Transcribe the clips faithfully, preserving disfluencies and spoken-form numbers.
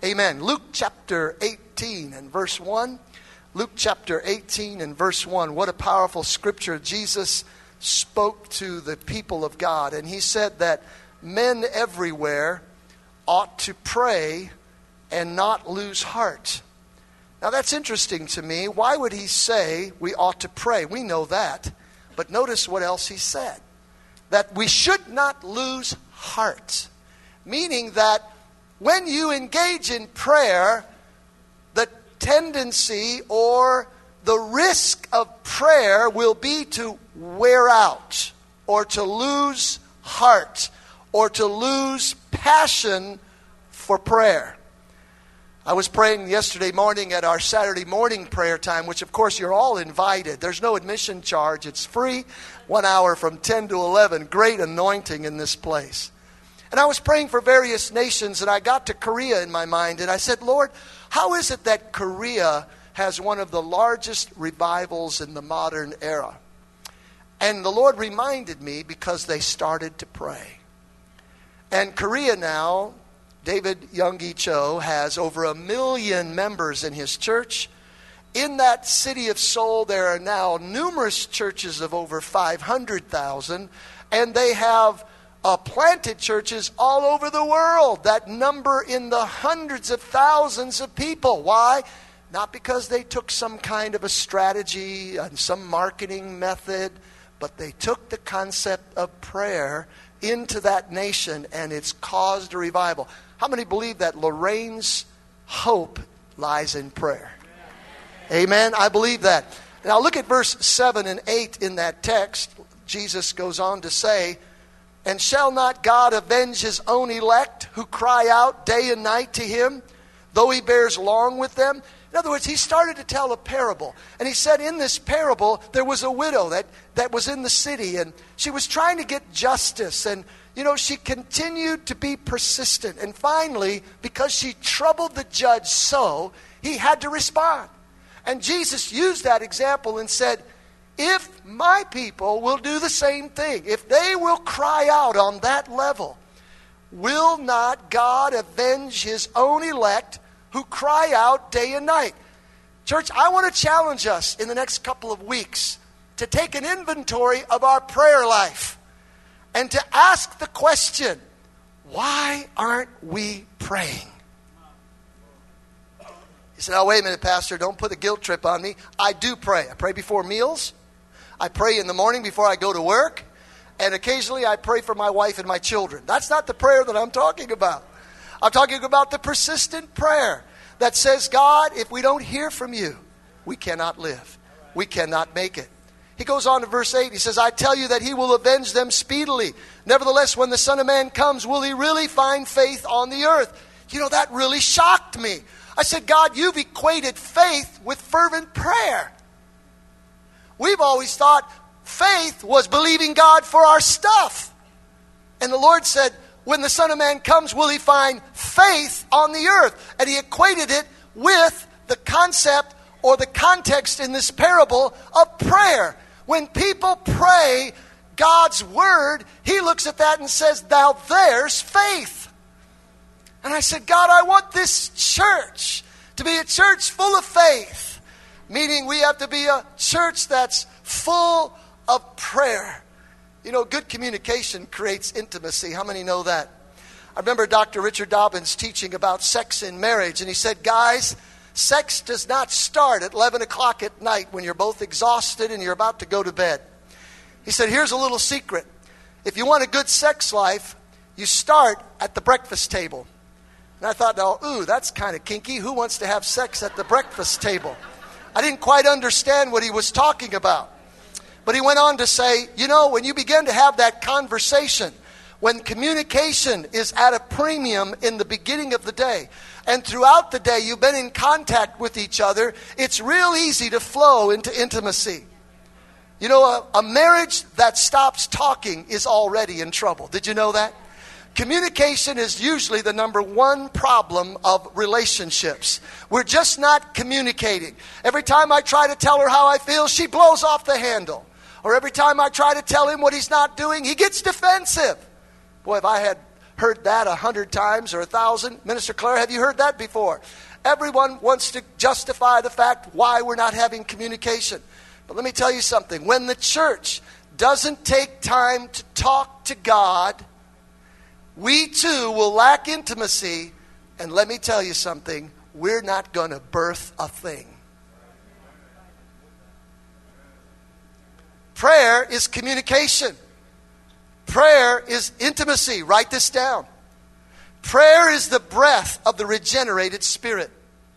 Amen. Luke chapter eighteen and verse one. Luke chapter eighteen and verse one. What a powerful scripture. Jesus spoke to the people of God, and he said that men everywhere ought to pray and not lose heart. Now that's interesting to me. Why would he say we ought to pray? We know that. But notice what else he said. That we should not lose heart. Meaning that when you engage in prayer, the tendency or the risk of prayer will be to wear out or to lose heart or to lose passion for prayer. I was praying yesterday morning at our Saturday morning prayer time, which of course you're all invited. There's no admission charge. It's free. One hour from ten to eleven. Great anointing in this place. And I was praying for various nations, and I got to Korea in my mind, and I said, Lord, how is it that Korea has one of the largest revivals in the modern era? And the Lord reminded me because they started to pray. And Korea now, David Youngie Cho has over a million members in his church. In that city of Seoul, there are now numerous churches of over five hundred thousand, and they have uh, planted churches all over the world that number in the hundreds of thousands of people. Why? Not because they took some kind of a strategy and some marketing method, but they took the concept of prayer into that nation, and it's caused a revival. How many believe that Lorraine's hope lies in prayer? Amen. I believe that. Now look at verse seven and eight in that text. Jesus goes on to say, and shall not God avenge his own elect who cry out day and night to him, though he bears long with them? In other words, he started to tell a parable. And he said in this parable, there was a widow that, that was in the city, and she was trying to get justice. And, you know, she continued to be persistent. And finally, because she troubled the judge so, he had to respond. And Jesus used that example and said, if my people will do the same thing, if they will cry out on that level, will not God avenge his own elect who cry out day and night? Church, I want to challenge us in the next couple of weeks to take an inventory of our prayer life and to ask the question, why aren't we praying? You said, oh, wait a minute, Pastor, don't put a guilt trip on me. I do pray. I pray before meals. I pray in the morning before I go to work. And occasionally I pray for my wife and my children. That's not the prayer that I'm talking about. I'm talking about the persistent prayer that says, God, if we don't hear from you, we cannot live. We cannot make it. He goes on to verse eight. He says, I tell you that he will avenge them speedily. Nevertheless, when the Son of Man comes, will he really find faith on the earth? You know, that really shocked me. I said, God, you've equated faith with fervent prayer. We've always thought faith was believing God for our stuff. And the Lord said, when the Son of Man comes, will he find faith on the earth? And he equated it with the concept or the context in this parable of prayer. When people pray God's word, he looks at that and says, now there's faith. And I said, God, I want this church to be a church full of faith. Meaning we have to be a church that's full of prayer. You know, good communication creates intimacy. How many know that? I remember Doctor Richard Dobbins teaching about sex in marriage. And he said, guys, sex does not start at eleven o'clock at night when you're both exhausted and you're about to go to bed. He said, here's a little secret. If you want a good sex life, you start at the breakfast table. And I thought, oh, ooh, that's kind of kinky. Who wants to have sex at the breakfast table? I didn't quite understand what he was talking about. But he went on to say, you know, when you begin to have that conversation, when communication is at a premium in the beginning of the day, and throughout the day you've been in contact with each other, it's real easy to flow into intimacy. You know, a, a marriage that stops talking is already in trouble. Did you know that? Communication is usually the number one problem of relationships. We're just not communicating. Every time I try to tell her how I feel, she blows off the handle. Or every time I try to tell him what he's not doing, he gets defensive. Boy, if I had heard that a hundred times or a thousand. Minister Claire, have you heard that before? Everyone wants to justify the fact why we're not having communication. But let me tell you something. When the church doesn't take time to talk to God, we too will lack intimacy. And let me tell you something. We're not going to birth a thing. Prayer is communication. Prayer is intimacy. Write this down. Prayer is the breath of the regenerated spirit.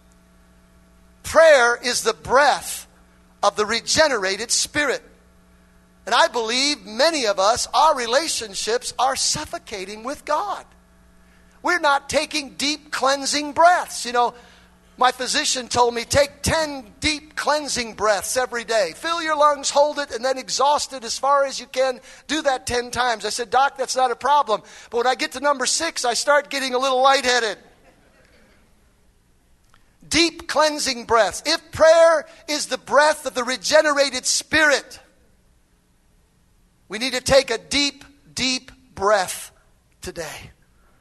Prayer is the breath of the regenerated spirit. And I believe many of us, our relationships are suffocating with God. We're not taking deep cleansing breaths. You know, my physician told me, take ten deep cleansing breaths every day. Fill your lungs, hold it, and then exhaust it as far as you can. Do that ten times. I said, Doc, that's not a problem. But when I get to number six, I start getting a little lightheaded. Deep cleansing breaths. If prayer is the breath of the regenerated spirit, we need to take a deep, deep breath today.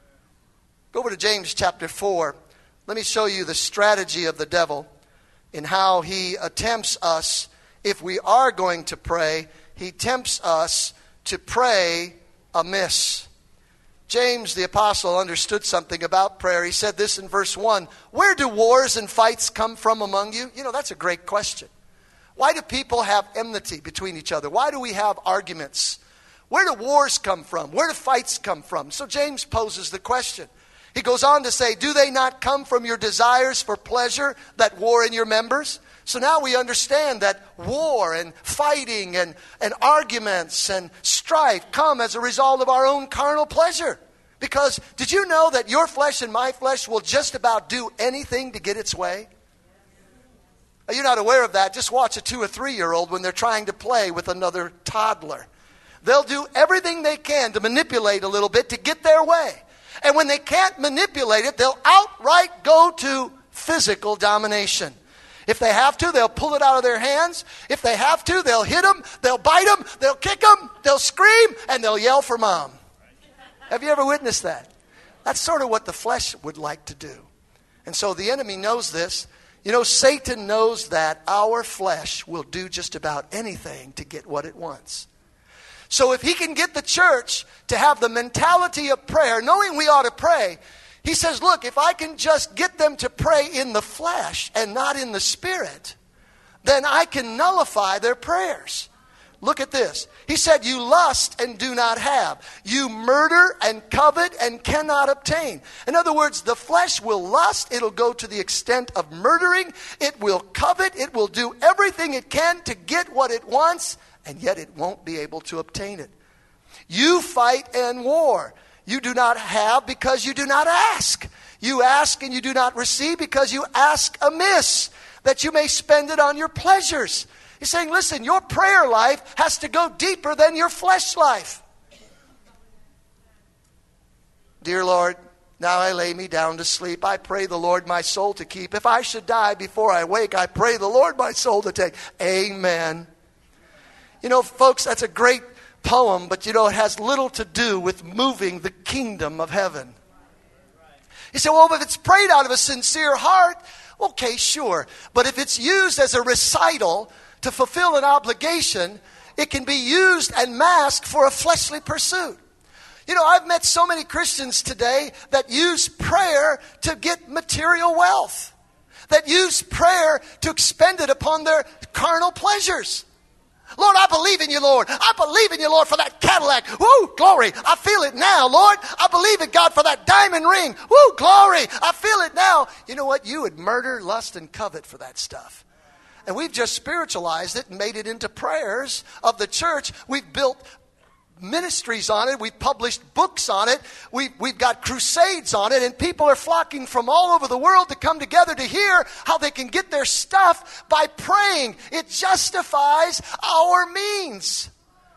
Go over to James chapter four. Let me show you the strategy of the devil in how he attempts us, if we are going to pray, he tempts us to pray amiss. James the apostle understood something about prayer. He said this in verse one, where do wars and fights come from among you? You know, that's a great question. Why do people have enmity between each other? Why do we have arguments? Where do wars come from? Where do fights come from? So James poses the question. He goes on to say, do they not come from your desires for pleasure that war in your members? So now we understand that war and fighting and, and arguments and strife come as a result of our own carnal pleasure. Because did you know that your flesh and my flesh will just about do anything to get its way? You're not aware of that. Just watch a two or three-year-old when they're trying to play with another toddler. They'll do everything they can to manipulate a little bit to get their way. And when they can't manipulate it, they'll outright go to physical domination. If they have to, they'll pull it out of their hands. If they have to, they'll hit them, they'll bite them, they'll kick them, they'll scream, and they'll yell for mom. Have you ever witnessed that? That's sort of what the flesh would like to do. And so the enemy knows this. You know, Satan knows that our flesh will do just about anything to get what it wants. So if he can get the church to have the mentality of prayer, knowing we ought to pray, he says, look, if I can just get them to pray in the flesh and not in the spirit, then I can nullify their prayers. Look at this. He said, you lust and do not have. You murder and covet and cannot obtain. In other words, the flesh will lust. It'll go to the extent of murdering. It will covet. It will do everything it can to get what it wants, and yet it won't be able to obtain it. You fight and war. You do not have because you do not ask. You ask and you do not receive because you ask amiss, that you may spend it on your pleasures. He's saying, listen, your prayer life has to go deeper than your flesh life. Dear Lord, now I lay me down to sleep. I pray the Lord my soul to keep. If I should die before I wake, I pray the Lord my soul to take. Amen. You know, folks, that's a great poem, but you know, it has little to do with moving the kingdom of heaven. You say, well, if it's prayed out of a sincere heart, okay, sure. But if it's used as a recital to fulfill an obligation, it can be used and masked for a fleshly pursuit. You know, I've met so many Christians today that use prayer to get material wealth, that use prayer to expend it upon their carnal pleasures. Lord, I believe in you, Lord. I believe in you, Lord, for that Cadillac. Woo, glory. I feel it now, Lord. I believe in God for that diamond ring. Woo, glory. I feel it now. You know what? You would murder, lust, and covet for that stuff. And we've just spiritualized it and made it into prayers of the church. We've built ministries on it. We've published books on it. We've, we've got crusades on it. And people are flocking from all over the world to come together to hear how they can get their stuff by praying. It justifies our means.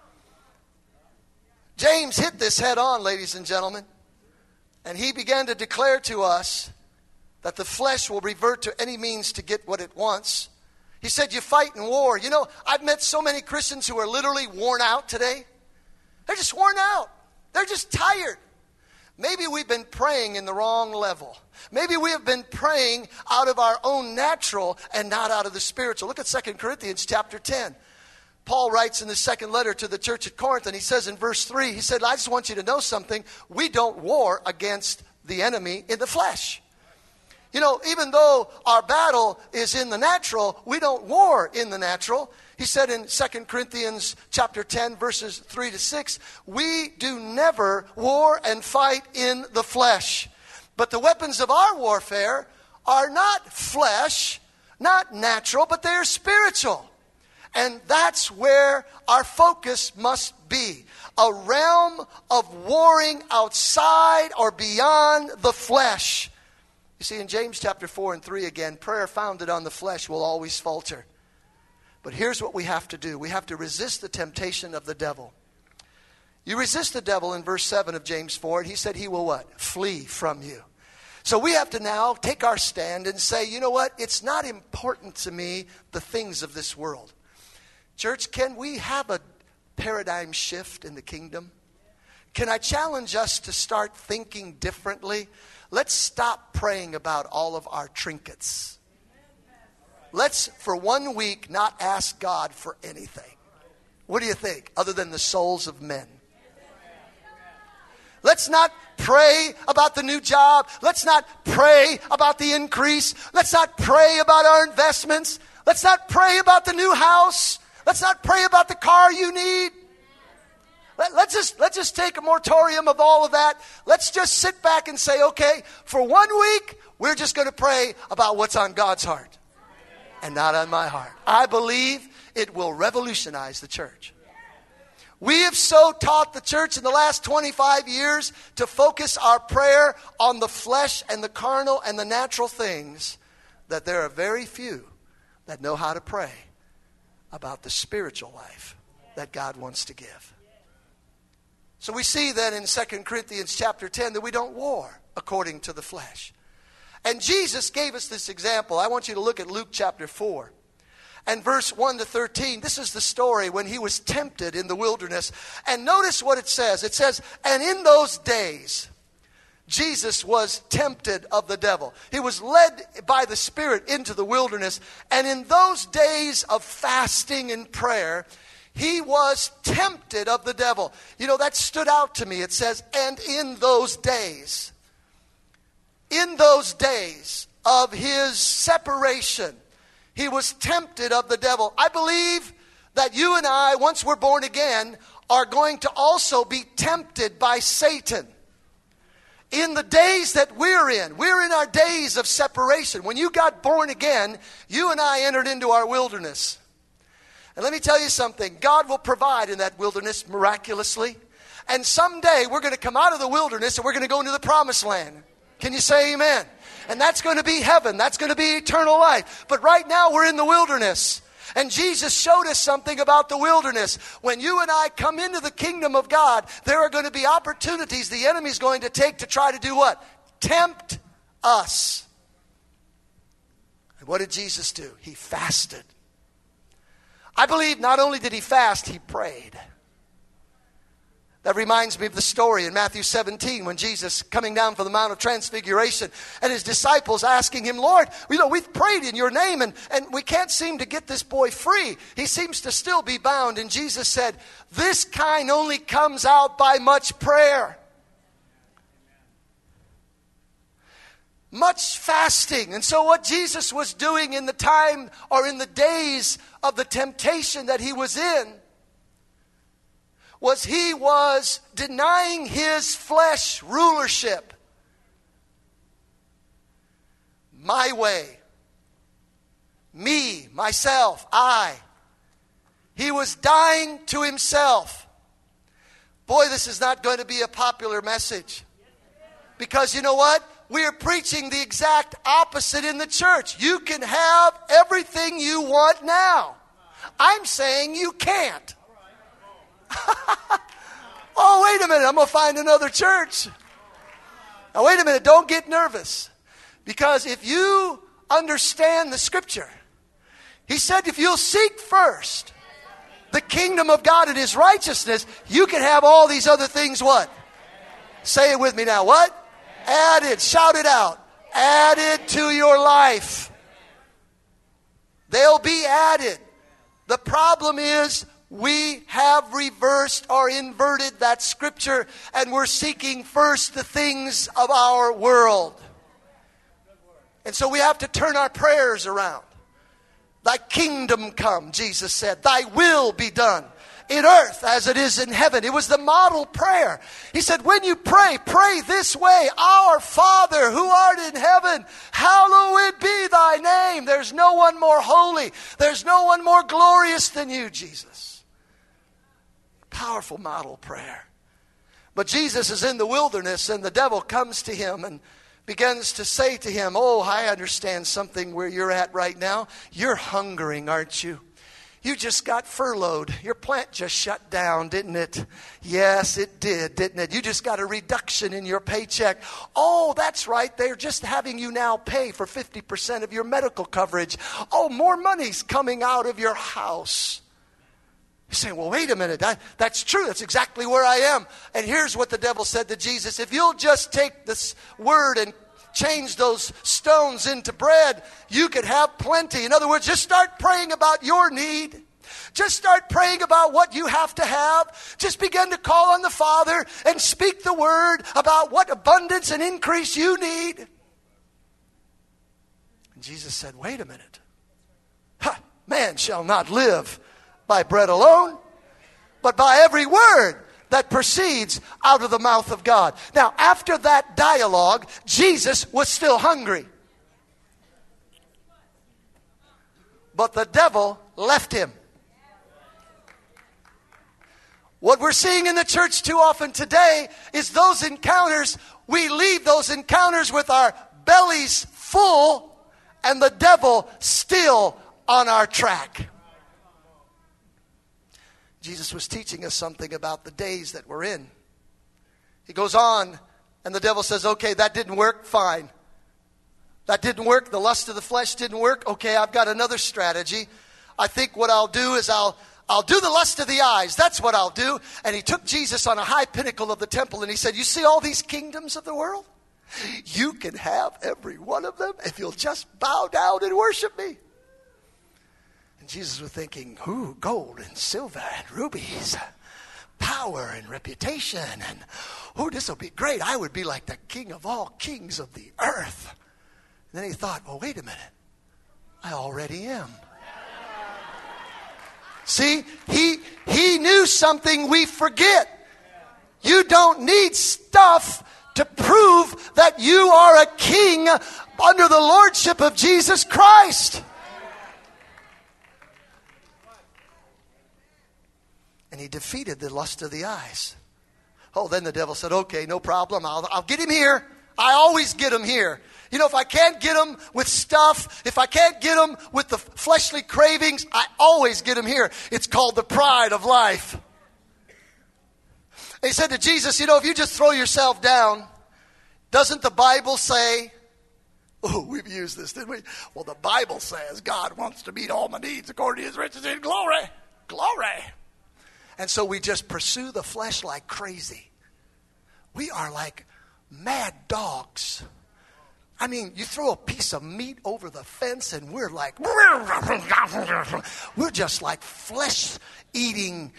James hit this head on, ladies and gentlemen. And he began to declare to us that the flesh will revert to any means to get what it wants. He said, you fight in war. You know, I've met so many Christians who are literally worn out today. They're just worn out. They're just tired. maybe we've been praying in the wrong level. Maybe we have been praying out of our own natural and not out of the spiritual. Look at Second Corinthians chapter ten. Paul writes in the second letter to the church at Corinth, and he says in verse three, he said, I just want you to know something. We don't war against the enemy in the flesh. You know, even though our battle is in the natural, we don't war in the natural. He said in Second Corinthians chapter ten, verses three to six, we do never war and fight in the flesh. But the weapons of our warfare are not flesh, not natural, but they are spiritual. And that's where our focus must be. A realm of warring outside or beyond the flesh. You see, in James chapter four and three again, prayer founded on the flesh will always falter. But here's what we have to do. We have to resist the temptation of the devil. You resist the devil in verse seven of James four, and he said he will what? Flee from you. So we have to now take our stand and say, you know what? It's not important to me, the things of this world. Church, can we have a paradigm shift in the kingdom? Can I challenge us to start thinking differently? Let's stop praying about all of our trinkets. Let's, for one week, not ask God for anything. What do you think? Other than the souls of men. Let's not pray about the new job. Let's not pray about the increase. Let's not pray about our investments. Let's not pray about the new house. Let's not pray about the car you need. Let, let's just let's just take a moratorium of all of that. Let's just sit back and say, okay, for one week, we're just going to pray about what's on God's heart and not on my heart. I believe it will revolutionize the church. We have so taught the church in the last twenty-five years to focus our prayer on the flesh and the carnal and the natural things that there are very few that know how to pray about the spiritual life that God wants to give. So we see that in Second Corinthians chapter ten that we don't war according to the flesh. And Jesus gave us this example. I want you to look at Luke chapter four. And verse one to thirteen, this is the story when he was tempted in the wilderness. And notice what it says. It says, and in those days, Jesus was tempted of the devil. He was led by the Spirit into the wilderness. And in those days of fasting and prayer, he was tempted of the devil. You know, that stood out to me. It says, and in those days, in those days of his separation, he was tempted of the devil. I believe that you and I, once we're born again, are going to also be tempted by Satan. In the days that we're in, we're in our days of separation. When you got born again, you and I entered into our wilderness. And let me tell you something. God will provide in that wilderness miraculously. And someday we're going to come out of the wilderness and we're going to go into the promised land. Can you say amen? And that's going to be heaven. That's going to be eternal life. But right now we're in the wilderness. And Jesus showed us something about the wilderness. When you and I come into the kingdom of God, there are going to be opportunities the enemy's going to take to try to do what? Tempt us. And what did Jesus do? He fasted. I believe not only did he fast, he prayed. That reminds me of the story in Matthew seventeen when Jesus coming down from the Mount of Transfiguration and his disciples asking him, Lord, you know, we've prayed in your name and, and we can't seem to get this boy free. He seems to still be bound. And Jesus said, this kind only comes out by much prayer. Much fasting. And so what Jesus was doing in the time or in the days of the temptation that he was in was he was denying his flesh rulership. My way. Me, myself, I. He was dying to himself. Boy, this is not going to be a popular message. Because you know what? We are preaching the exact opposite in the church. You can have everything you want now. I'm saying you can't. Oh, wait a minute. I'm going to find another church. Now, wait a minute. Don't get nervous. Because if you understand the scripture, he said if you'll seek first the kingdom of God and his righteousness, you can have all these other things what? Say it with me now. What? Added. Shout it out. Added to your life. They'll be added. The problem is we have reversed or inverted that scripture, and we're seeking first the things of our world. And so we have to turn our prayers around. Thy kingdom come, Jesus said. Thy will be done in earth as it is in heaven. It was the model prayer. He said, when you pray, pray this way. Our Father who art in heaven, hallowed be thy name. There's no one more holy. There's no one more glorious than you, Jesus. Powerful model prayer. But Jesus is in the wilderness, and the devil comes to him and begins to say to him, oh, I understand something where you're at right now. You're hungering, aren't you? You just got furloughed. Your plant just shut down, didn't it? Yes, it did, didn't it? You just got a reduction in your paycheck. Oh, that's right. They're just having you now pay for fifty percent of your medical coverage. Oh, more money's coming out of your house. You're saying, well, wait a minute. That, that's true. That's exactly where I am. And here's what the devil said to Jesus. If you'll just take this word and change those stones into bread, you could have plenty. In other words, just start praying about your need. Just start praying about what you have to have. Just begin to call on the Father and speak the word about what abundance and increase you need. And Jesus said, wait a minute. Ha, man shall not live by bread alone, but by every word that proceeds out of the mouth of God. Now, after that dialogue, Jesus was still hungry. But the devil left him. What we're seeing in the church too often today is those encounters, we leave those encounters with our bellies full and the devil still on our track. Jesus was teaching us something about the days that we're in. He goes on, and the devil says, okay, that didn't work, fine. That didn't work, the lust of the flesh didn't work. Okay, I've got another strategy. I think what I'll do is I'll I'll do the lust of the eyes. That's what I'll do. And he took Jesus on a high pinnacle of the temple, and he said, you see all these kingdoms of the world? You can have every one of them if you'll just bow down and worship me. And Jesus was thinking, ooh, gold and silver and rubies, power and reputation, and oh, this will be great. I would be like the king of all kings of the earth. And then he thought, well, wait a minute. I already am. See, he, he knew something we forget. You don't need stuff to prove that you are a king under the lordship of Jesus Christ. And he defeated the lust of the eyes. Oh, then the devil said, okay, no problem. I'll, I'll get him here. I always get him here. You know, if I can't get him with stuff, if I can't get him with the fleshly cravings, I always get him here. It's called the pride of life. And he said to Jesus, you know, if you just throw yourself down, doesn't the Bible say, oh, we've used this, didn't we? Well, the Bible says God wants to meet all my needs according to his riches in glory. Glory. And so we just pursue the flesh like crazy. We are like mad dogs. I mean, you throw a piece of meat over the fence and we're like, we're just like flesh eating.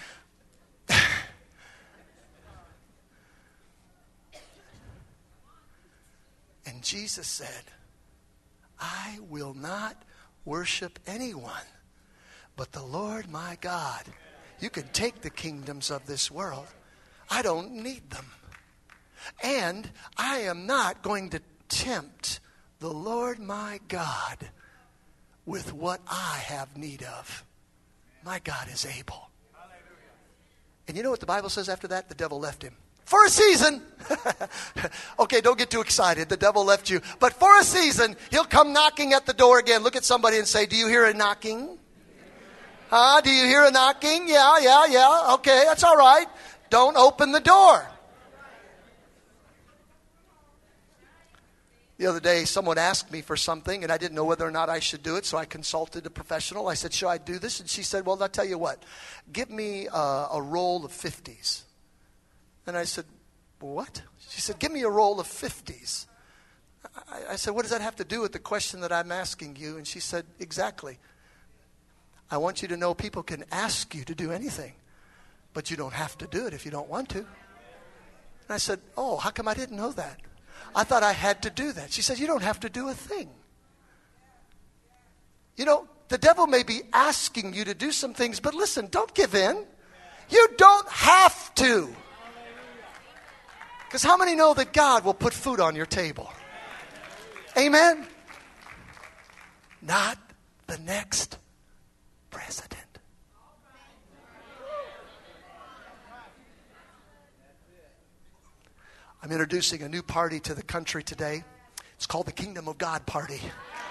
And Jesus said, I will not worship anyone but the Lord my God. You can take the kingdoms of this world. I don't need them. And I am not going to tempt the Lord my God with what I have need of. My God is able. And you know what the Bible says after that? The devil left him. For a season. Okay, don't get too excited. The devil left you. But for a season, he'll come knocking at the door again. Look at somebody and say, do you hear a knocking? Huh? Do you hear a knocking? Yeah, yeah, yeah. Okay, that's all right. Don't open the door. The other day, someone asked me for something, and I didn't know whether or not I should do it, so I consulted a professional. I said, should I do this? And she said, well, I'll tell you what. Give me uh, a roll of fifties. And I said, what? She said, give me a roll of fifties. I, I said, what does that have to do with the question that I'm asking you? And she said, exactly. I want you to know people can ask you to do anything, but you don't have to do it if you don't want to. And I said, oh, how come I didn't know that? I thought I had to do that. She said, you don't have to do a thing. You know, the devil may be asking you to do some things, but listen, don't give in. You don't have to. Because how many know that God will put food on your table? Amen? Not the next president. I'm introducing a new party to the country today. It's called the Kingdom of God Party.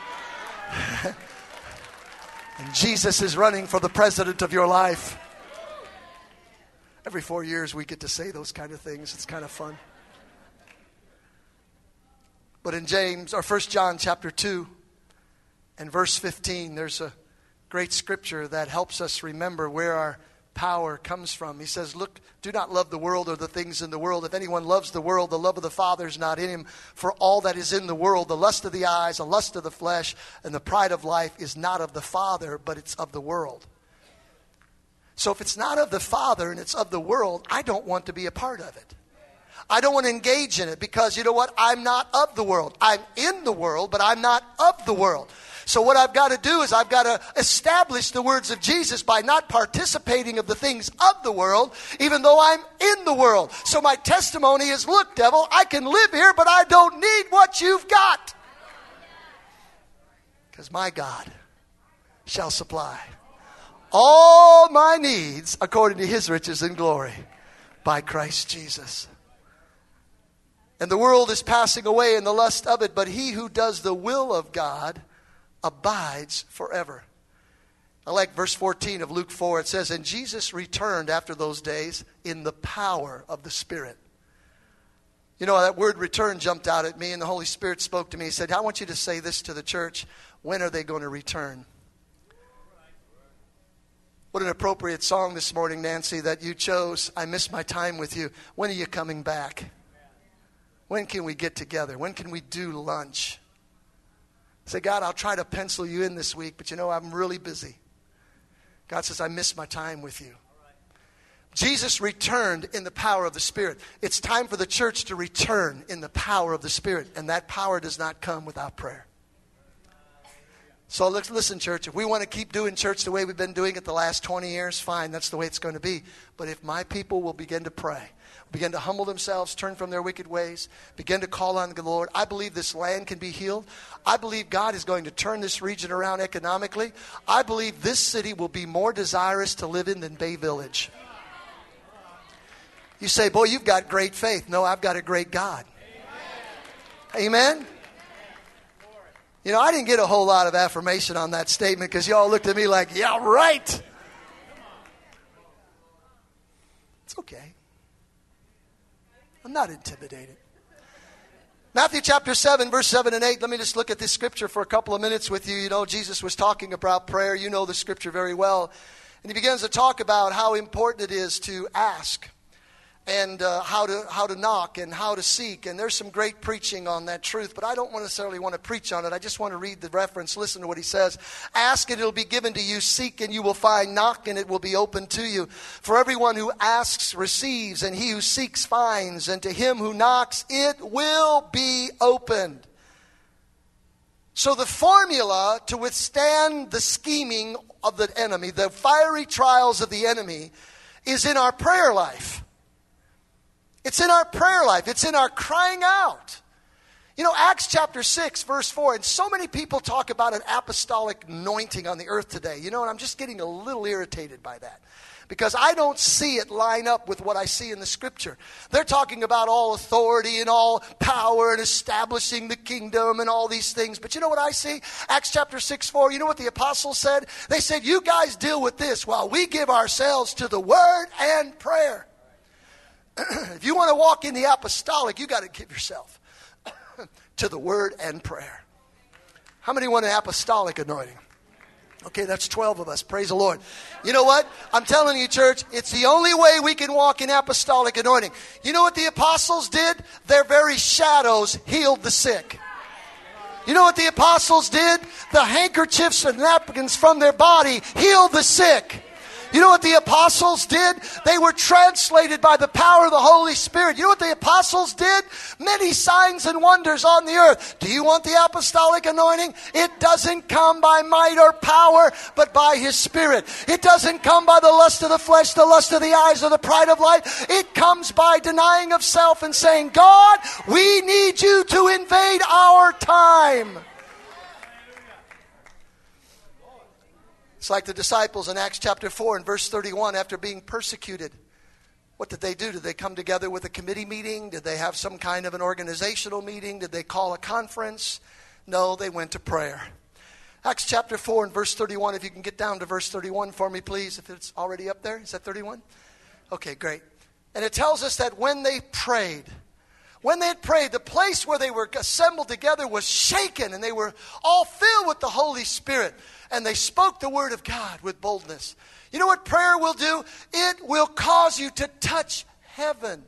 And Jesus is running for the president of your life. Every four years we get to say those kind of things. It's kind of fun. But in James, or First John chapter two and verse fifteen, there's a great scripture that helps us remember where our power comes from. He says, look, do not love the world or the things in the world. If anyone loves the world, the love of the Father is not in him. For all that is in the world, the lust of the eyes, the lust of the flesh, and the pride of life is not of the Father, but it's of the world. So if it's not of the Father and it's of the world, I don't want to be a part of it. I don't want to engage in it because, you know what? I'm not of the world. I'm in the world, but I'm not of the world. So what I've got to do is I've got to establish the words of Jesus by not participating of the things of the world, even though I'm in the world. So my testimony is, look, devil, I can live here, but I don't need what you've got. Because my God shall supply all my needs according to his riches and glory by Christ Jesus. And the world is passing away in the lust of it, but he who does the will of God abides forever. I like verse fourteen of Luke four. It says, and Jesus returned after those days in the power of the Spirit. You know, that word return jumped out at me, and the Holy Spirit spoke to me. He said, I want you to say this to the church. When are they going to return? What an appropriate song this morning, Nancy, that you chose. I miss my time with you. When are you coming back? When can we get together? When can we do lunch? Say, God, I'll try to pencil you in this week, but you know, I'm really busy. God says, I miss my time with you. Jesus returned in the power of the Spirit. It's time for the church to return in the power of the Spirit, and that power does not come without prayer. So let's listen, church. If we want to keep doing church the way we've been doing it the last twenty years, fine, that's the way it's going to be. But if my people will begin to pray, begin to humble themselves, turn from their wicked ways, begin to call on the Lord, I believe this land can be healed. I believe God is going to turn this region around economically. I believe this city will be more desirous to live in than Bay Village. You say, boy, you've got great faith. No, I've got a great God. Amen? Amen? You know, I didn't get a whole lot of affirmation on that statement because y'all looked at me like, yeah, right. It's okay. I'm not intimidated. Matthew chapter seven, verse seven and eight. Let me just look at this scripture for a couple of minutes with you. You know, Jesus was talking about prayer. You know the scripture very well. And he begins to talk about how important it is to ask. And uh, how to how to knock and how to seek. And there's some great preaching on that truth, but I don't necessarily want to preach on it. I just want to read the reference. Listen to what he says. Ask and it will be given to you. Seek and you will find. Knock and it will be open to you. For everyone who asks receives, and he who seeks finds. And to him who knocks it will be opened. So the formula to withstand the scheming of the enemy, the fiery trials of the enemy, is in our prayer life. It's in our prayer life. It's in our crying out. You know, Acts chapter six, verse four, and so many people talk about an apostolic anointing on the earth today. You know, and I'm just getting a little irritated by that because I don't see it line up with what I see in the scripture. They're talking about all authority and all power and establishing the kingdom and all these things. But you know what I see? Acts chapter six, four, you know what the apostles said? They said, you guys deal with this while we give ourselves to the word and prayer. If you want to walk in the apostolic, you got to give yourself to the word and prayer. How many want an apostolic anointing? Okay, that's twelve of us. Praise the Lord. You know what? I'm telling you, church, it's the only way we can walk in apostolic anointing. You know what the apostles did? Their very shadows healed the sick. You know what the apostles did? The handkerchiefs and napkins from their body healed the sick. You know what the apostles did? They were translated by the power of the Holy Spirit. You know what the apostles did? Many signs and wonders on the earth. Do you want the apostolic anointing? It doesn't come by might or power, but by His Spirit. It doesn't come by the lust of the flesh, the lust of the eyes, or the pride of life. It comes by denying of self and saying, God, we need you to invade our time. It's like the disciples in Acts chapter four and verse thirty-one, after being persecuted. What did they do? Did they come together with a committee meeting? Did they have some kind of an organizational meeting? Did they call a conference? No, they went to prayer. Acts chapter four and verse thirty-one, if you can get down to verse thirty-one for me, please, if it's already up there. Is that thirty-one? Okay, great. And it tells us that when they prayed, when they had prayed, the place where they were assembled together was shaken, and they were all filled with the Holy Spirit. And they spoke the word of God with boldness. You know what prayer will do? It will cause you to touch heaven.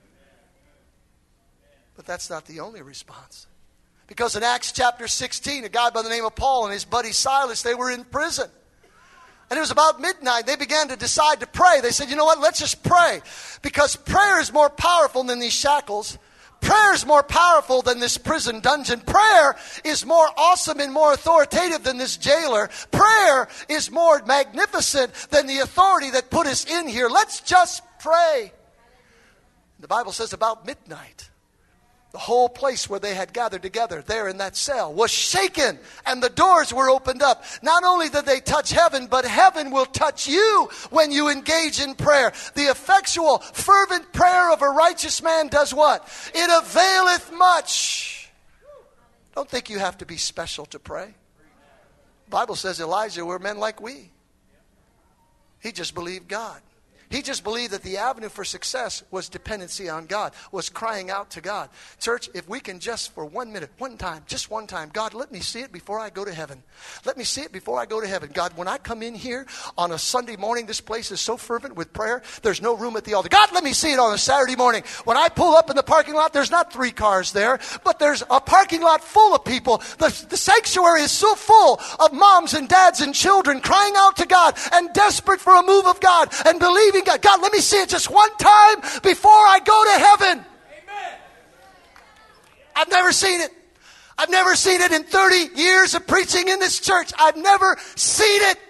But that's not the only response. Because in Acts chapter sixteen, a guy by the name of Paul and his buddy Silas, they were in prison. And it was about midnight. They began to decide to pray. They said, you know what, let's just pray. Because prayer is more powerful than these shackles. Prayer is more powerful than this prison dungeon. Prayer is more awesome and more authoritative than this jailer. Prayer is more magnificent than the authority that put us in here. Let's just pray. The Bible says about midnight, the whole place where they had gathered together there in that cell was shaken, and the doors were opened up. Not only did they touch heaven, but heaven will touch you when you engage in prayer. The effectual, fervent prayer of a righteous man does what? It availeth much. Don't think you have to be special to pray. The Bible says Elijah were men like we. He just believed God. He just believed that the avenue for success was dependency on God, was crying out to God. Church, if we can just for one minute, one time, just one time, God, let me see it before I go to heaven. Let me see it before I go to heaven. God, when I come in here on a Sunday morning, this place is so fervent with prayer, there's no room at the altar. God, let me see it on a Saturday morning. When I pull up in the parking lot, there's not three cars there, but there's a parking lot full of people. The, the sanctuary is so full of moms and dads and children crying out to God and desperate for a move of God and believing God. God, let me see it just one time before I go to heaven. Amen. I've never seen it. I've never seen it in thirty years of preaching in this church. I've never seen it.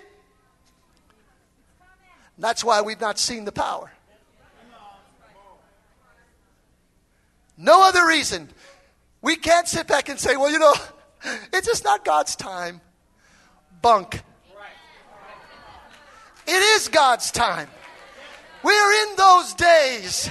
That's why we've not seen the power. No other reason. We can't sit back and say, well, you know, it's just not God's time. Bunk. It is God's time. We're in those days.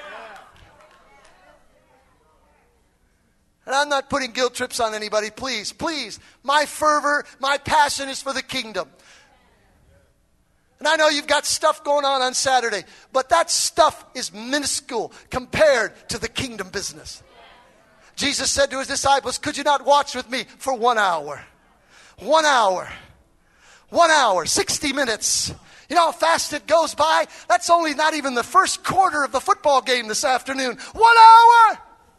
And I'm not putting guilt trips on anybody. Please, please. My fervor, my passion is for the kingdom. And I know you've got stuff going on on Saturday, but that stuff is minuscule compared to the kingdom business. Jesus said to his disciples, could you not watch with me for one hour? One hour. One hour, sixty minutes. You know how fast it goes by? That's only not even the first quarter of the football game this afternoon. One hour!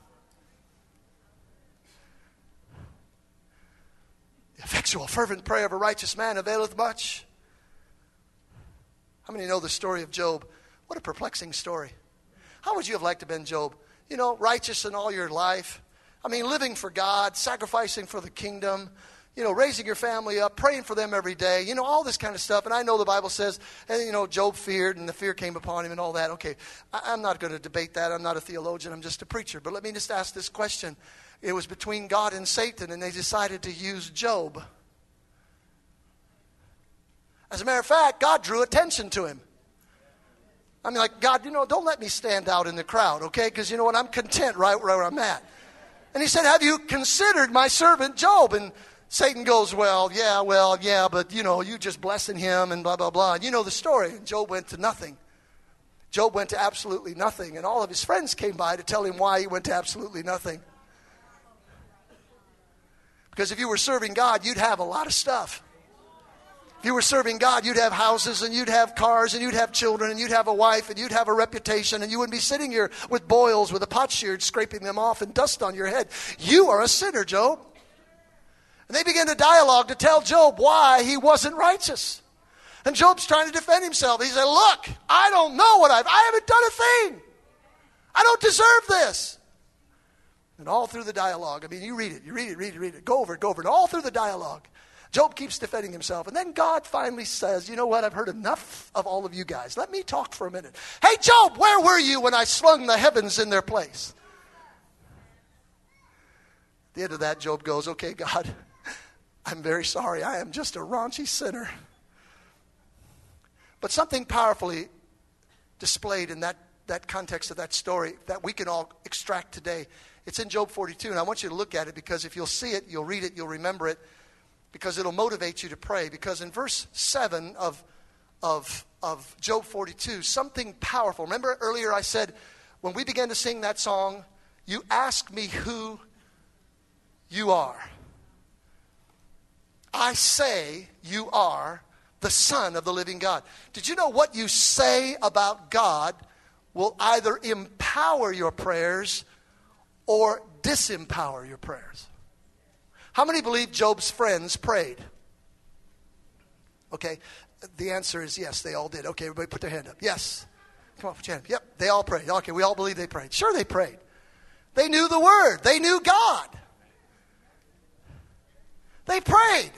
The effectual, fervent prayer of a righteous man availeth much. How many know the story of Job? What a perplexing story. How would you have liked to have been Job? You know, righteous in all your life. I mean, living for God, sacrificing for the kingdom. You know, raising your family up, praying for them every day, you know, all this kind of stuff. And I know the Bible says, and, you know, Job feared and the fear came upon him and all that. Okay, I, I'm not going to debate that. I'm not a theologian. I'm just a preacher. But let me just ask this question. It was between God and Satan, and they decided to use Job. As a matter of fact, God drew attention to him. I mean, like, God, you know, don't let me stand out in the crowd, okay? Because you know what? I'm content right where I'm at. And he said, have you considered my servant Job? And Satan goes, well, yeah, well, yeah, but, you know, you just blessing him and blah, blah, blah. And you know the story. And Job went to nothing. Job went to absolutely nothing. And all of his friends came by to tell him why he went to absolutely nothing. Because if you were serving God, you'd have a lot of stuff. If you were serving God, you'd have houses and you'd have cars and you'd have children and you'd have a wife and you'd have a reputation and you wouldn't be sitting here with boils with a potsherd scraping them off and dust on your head. You are a sinner, Job. And they began to dialogue to tell Job why he wasn't righteous. And Job's trying to defend himself. He said, look, I don't know what I've, I haven't done a thing. I don't deserve this. And all through the dialogue, I mean, you read it, you read it, read it, read it, go over it, go over it. And all through the dialogue, Job keeps defending himself. And then God finally says, you know what, I've heard enough of all of you guys. Let me talk for a minute. Hey, Job, where were you when I slung the heavens in their place? At the end of that, Job goes, okay, God, I'm very sorry. I am just a raunchy sinner. But something powerfully displayed in that, that context of that story that we can all extract today. It's in Job forty-two, and I want you to look at it because if you'll see it, you'll read it, you'll remember it, because it'll motivate you to pray. Because in verse seven of, of, of Job forty-two, something powerful. Remember earlier I said, when we began to sing that song, you ask me who you are. I say you are the Son of the living God. Did you know what you say about God will either empower your prayers or disempower your prayers? How many believe Job's friends prayed? Okay, the answer is yes, they all did. Okay, everybody put their hand up. Yes. Come on, put your hand up. Yep, they all prayed. Okay, we all believe they prayed. Sure, they prayed. They knew the word. They knew God. They prayed.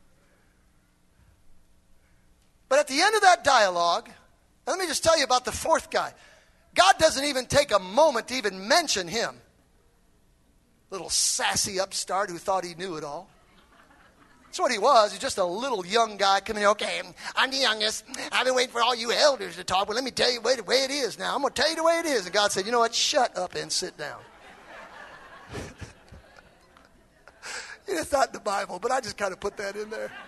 But at the end of that dialogue, let me just tell you about the fourth guy. God doesn't even take a moment to even mention him. Little sassy upstart who thought he knew it all. That's what he was. He's just a little young guy coming in. Okay, I'm the youngest. I've been waiting for all you elders to talk. Well, let me tell you the way it is now. I'm going to tell you the way it is. And God said, you know what? Shut up and sit down. It's not in the Bible, but I just kind of put that in there.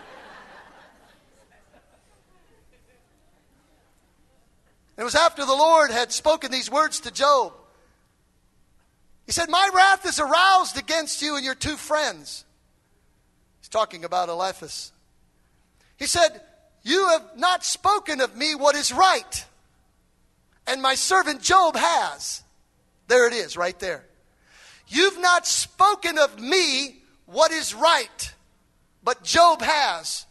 It was after the Lord had spoken these words to Job. He said, my wrath is aroused against you and your two friends. He's talking about Eliphaz. He said, you have not spoken of me what is right. And my servant Job has. There it is, right there. You've not spoken of me what is right. But Job has.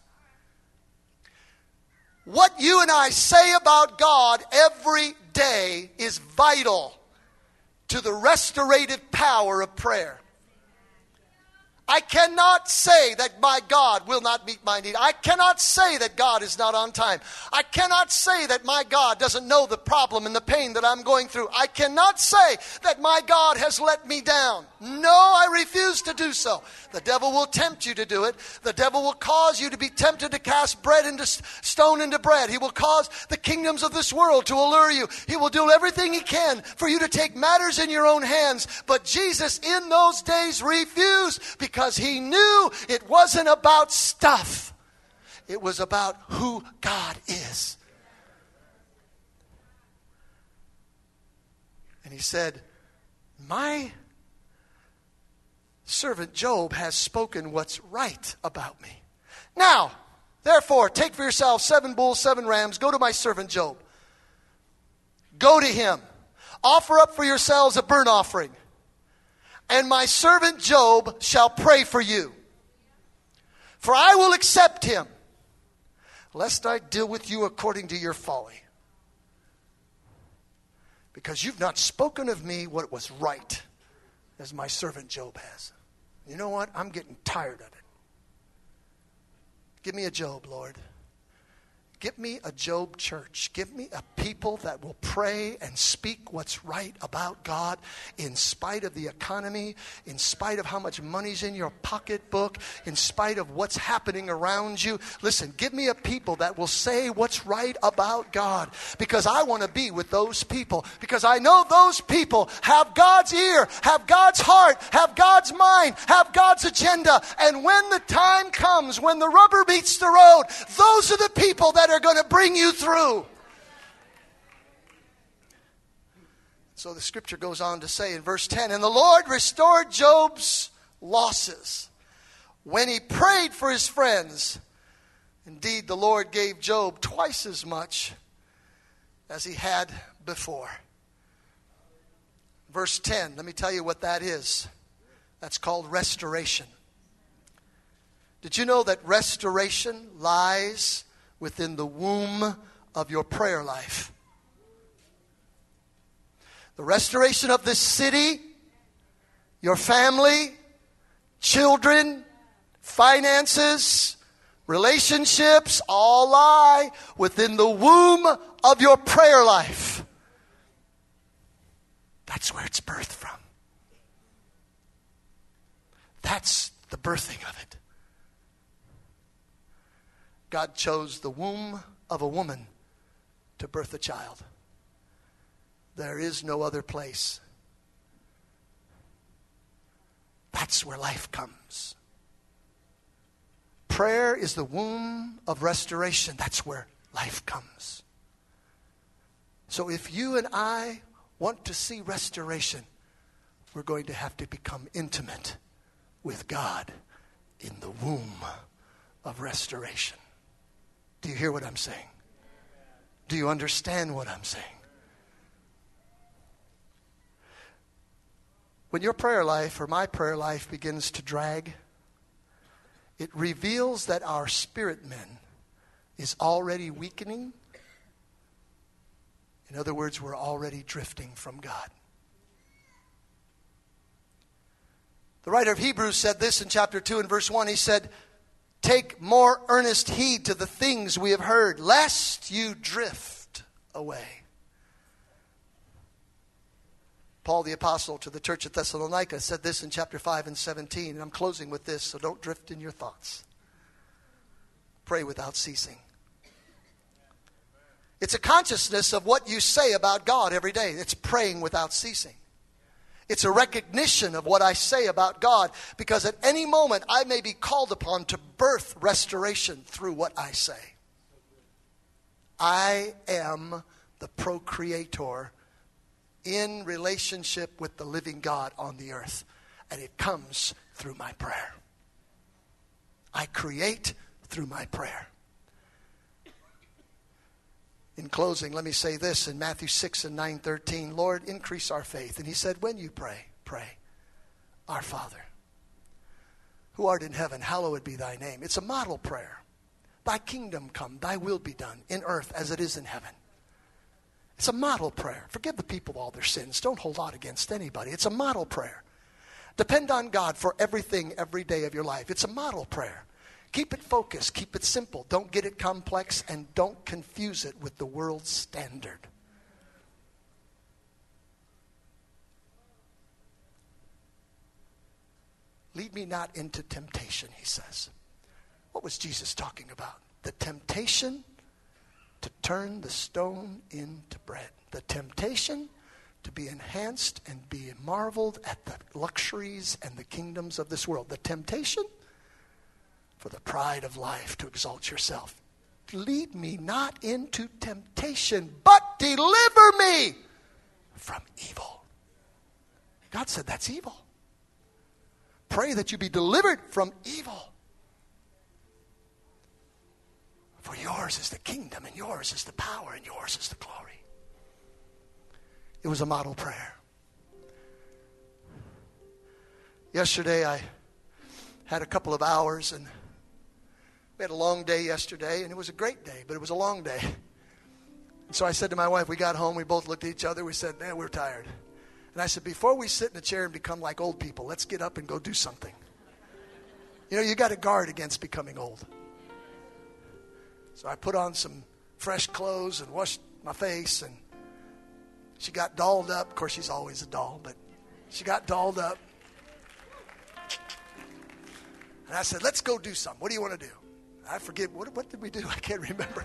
What you and I say about God every day is vital to the restorative power of prayer. I cannot say that my God will not meet my need. I cannot say that God is not on time. I cannot say that my God doesn't know the problem and the pain that I'm going through. I cannot say that my God has let me down. No, I refuse to do so. The devil will tempt you to do it. The devil will cause you to be tempted to cast bread into stone into bread. He will cause the kingdoms of this world to allure you. He will do everything he can for you to take matters in your own hands. But Jesus in those days refused because he knew it wasn't about stuff. It was about who God is. And he said, my servant Job has spoken what's right about me. Now, therefore, take for yourselves seven bulls, seven rams. Go to my servant Job. Go to him. Offer up for yourselves a burnt offering. And my servant Job shall pray for you. For I will accept him, lest I deal with you according to your folly. Because you've not spoken of me what was right, as my servant Job has. You know what? I'm getting tired of it. Give me a Job, Lord. Give me a Job church. Give me a people that will pray and speak what's right about God in spite of the economy, in spite of how much money's in your pocketbook, in spite of what's happening around you. Listen, give me a people that will say what's right about God, because I want to be with those people, because I know those people have God's ear, have God's heart, have God's mind, have God's agenda. And when the time comes, when the rubber meets the road, those are the people that are going to bring you through. So the scripture goes on to say in verse ten, and the Lord restored Job's losses when he prayed for his friends. Indeed, the Lord gave Job twice as much as he had before. Verse ten, let me tell you what that is. That's called restoration. Did you know that restoration lies within the womb of your prayer life? The restoration of this city, your family, children, finances, relationships, all lie within the womb of your prayer life. That's where it's birthed from. That's the birthing of it. God chose the womb of a woman to birth a child. There is no other place. That's where life comes. Prayer is the womb of restoration. That's where life comes. So if you and I want to see restoration, we're going to have to become intimate with God in the womb of restoration. Do you hear what I'm saying? Do you understand what I'm saying? When your prayer life or my prayer life begins to drag, it reveals that our spirit man is already weakening. In other words, we're already drifting from God. The writer of Hebrews said this in chapter two and verse one. He said, "Take more earnest heed to the things we have heard, lest you drift away." Paul the apostle to the church at Thessalonica said this in chapter five and seventeen. And I'm closing with this, so don't drift in your thoughts. Pray without ceasing. It's a consciousness of what you say about God every day. It's praying without ceasing. It's a recognition of what I say about God, because at any moment I may be called upon to birth restoration through what I say. I am the procreator in relationship with the living God on the earth, and it comes through my prayer. I create through my prayer. In closing, let me say this in Matthew six and nine thirteen. Lord, increase our faith. And he said, when you pray, pray, Our Father, who art in heaven, hallowed be thy name. It's a model prayer. Thy kingdom come, thy will be done in earth as it is in heaven. It's a model prayer. Forgive the people of all their sins. Don't hold out against anybody. It's a model prayer. Depend on God for everything every day of your life. It's a model prayer. Keep it focused. Keep it simple. Don't get it complex, and don't confuse it with the world's standard. Lead me not into temptation, he says. What was Jesus talking about? The temptation to turn the stone into bread. The temptation to be enhanced and be marveled at the luxuries and the kingdoms of this world. The temptation for the pride of life to exalt yourself. Lead me not into temptation, but deliver me from evil. God said that's evil. Pray that you be delivered from evil. For yours is the kingdom, and yours is the power, and yours is the glory. It was a model prayer. Yesterday I had a couple of hours, and we had a long day yesterday, and it was a great day, but it was a long day. And so I said to my wife, we got home, we both looked at each other, we said, man, we're tired. And I said, before we sit in a chair and become like old people, let's get up and go do something. You know, you got to guard against becoming old. So I put on some fresh clothes and washed my face, and she got dolled up. Of course, she's always a doll, but she got dolled up. And I said, let's go do something. What do you want to do? I forget. What, what did we do? I can't remember.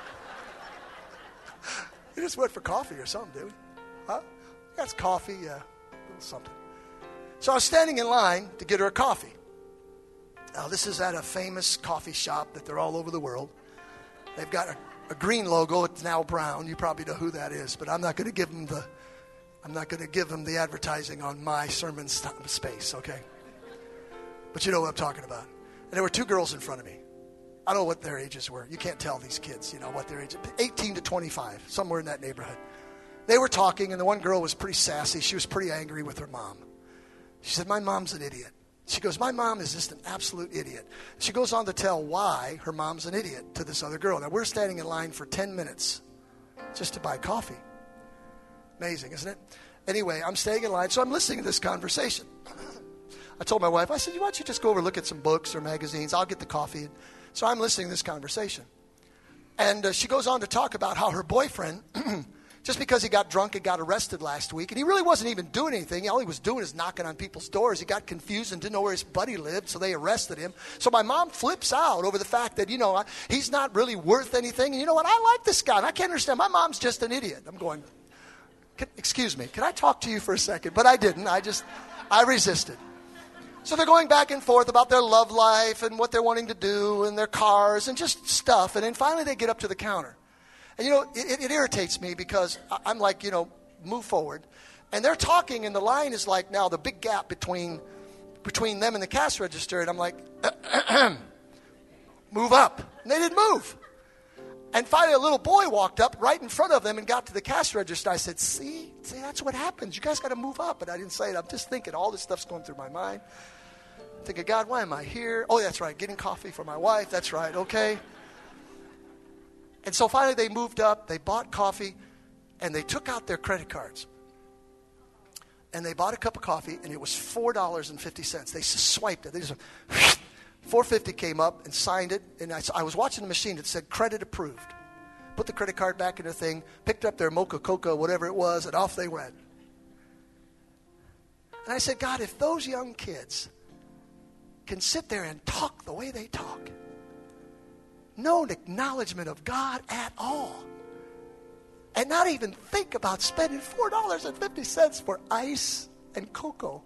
We just went for coffee or something, did we? Huh? That's coffee, uh, a little something. So I was standing in line to get her a coffee. Now, this is at a famous coffee shop that they're all over the world. They've got a, a green logo. It's now brown. You probably know who that is, but I'm not going to give them the I'm not going to give them the advertising on my sermon st- space, okay? But you know what I'm talking about. And there were two girls in front of me. I don't know what their ages were. You can't tell these kids, you know, what their age. eighteen to twenty-five, somewhere in that neighborhood. They were talking, and the one girl was pretty sassy. She was pretty angry with her mom. She said, my mom's an idiot. She goes, my mom is just an absolute idiot. She goes on to tell why her mom's an idiot to this other girl. Now, we're standing in line for ten minutes just to buy coffee. Amazing, isn't it? Anyway, I'm staying in line, so I'm listening to this conversation. I told my wife, I said, why don't you just go over and look at some books or magazines? I'll get the coffee. So I'm listening to this conversation. And uh, she goes on to talk about how her boyfriend, just because he got drunk and got arrested last week, and he really wasn't even doing anything. All he was doing is knocking on people's doors. He got confused and didn't know where his buddy lived, so they arrested him. So my mom flips out over the fact that, you know, he's not really worth anything. And you know what? I like this guy, and I can't understand. My mom's just an idiot. I'm going, excuse me, can I talk to you for a second? But I didn't. I just, I resisted. So they're going back and forth about their love life and what they're wanting to do and their cars and just stuff. And then finally they get up to the counter. And, you know, it, it irritates me because I'm like, you know, move forward. And they're talking, and the line is like now the big gap between between them and the cash register. And I'm like, move up. And they didn't move. And finally a little boy walked up right in front of them and got to the cash register. I said, see, see, that's what happens. You guys got to move up. But I didn't say it. I'm just thinking all this stuff's going through my mind. I'm thinking, God, why am I here? Oh, that's right, getting coffee for my wife. That's right, okay. And so finally they moved up, they bought coffee, and they took out their credit cards. And they bought a cup of coffee, and it was four dollars and fifty cents. They just swiped it. They just, four fifty came up and signed it. And I, I was watching the machine. It said credit approved. Put the credit card back in their thing, picked up their Mocha Coca, whatever it was, and off they went. And I said, God, if those young kids can sit there and talk the way they talk, no acknowledgement of God at all, and not even think about spending four dollars and fifty cents for ice and cocoa,